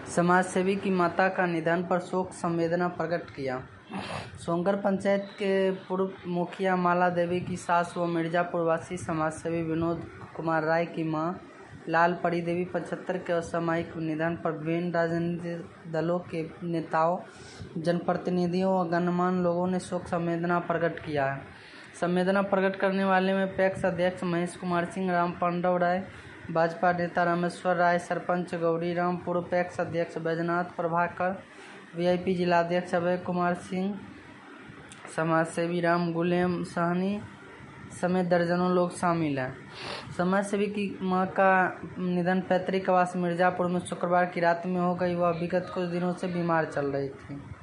समाजसेवी की माता का निधन पर शोक संवेदना प्रकट किया। सोनगढ़ पंचायत के पूर्व मुखिया माला देवी की सास व मिर्जापुर वासी समाजसेवी विनोद कुमार राय की मां लाल परी देवी 75 के असामयिक निधन पर विभिन्न राजनीतिक दलों के नेताओं, जनप्रतिनिधियों व गणमान्य लोगों ने शोक संवेदना प्रकट किया है। संवेदना प्रकट करने वाले में पैक्स अध्यक्ष महेश कुमार सिंह, राम पांडव राय, भाजपा नेता रामेश्वर राय, सरपंच गौरी राम, पूर्व पैक्स अध्यक्ष बैजनाथ प्रभाकर, वीआईपी जिलाध्यक्ष अभय कुमार सिंह, समाजसेवी राम गुलेम सहनी समेत दर्जनों लोग शामिल हैं। समाजसेवी की मां का निधन पैतृक आवास मिर्जापुर में शुक्रवार की रात में हो गई। वह विगत कुछ दिनों से बीमार चल रही थी।